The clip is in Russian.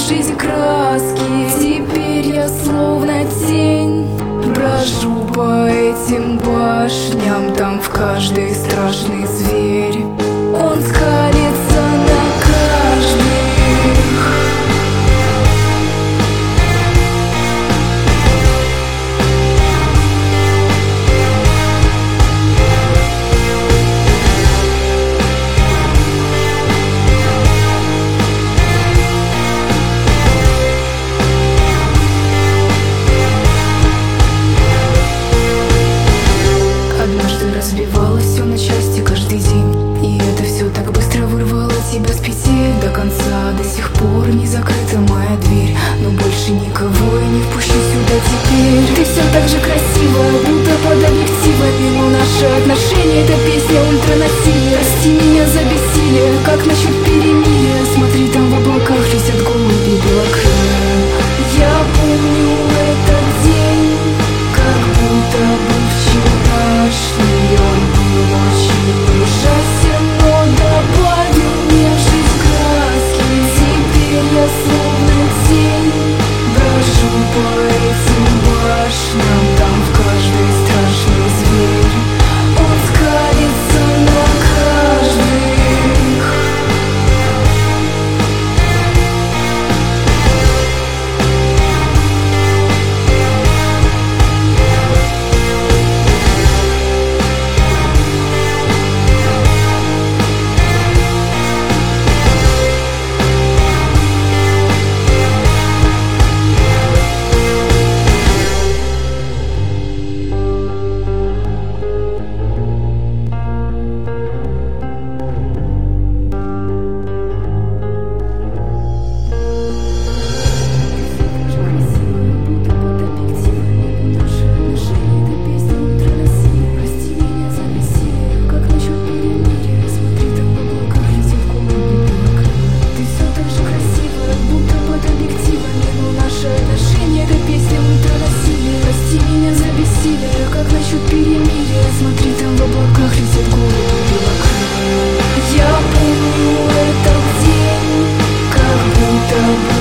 жизнь краски. Теперь я словно тень, брожу по этим башням. Там в каждой страшный зверь, он скалится на каждых. Разбивалось все на части каждый день, и это все так быстро вырвало тебя с петель. До конца до сих пор не закрыта моя дверь, но больше никого я не впущу сюда теперь. Ты все так же красивая, будто под объективами, но наши отношения — это песня ультранасилия. Прости меня за бессилие, как насчет перемирия? Смотри, там в облаках летят голуби белокрылые. Я помню этот день, как будто бы вчерашний. Он был очень ужасен, но добавил мне в жизнь краски. Теперь я словно тень, брожу по этим башням. Там в каждой страшный зверь, он скалится на каждых. Как насчет перемирия? Смотри, там в облаках летят голуби белокрылые. Я помню этот день, как будто бы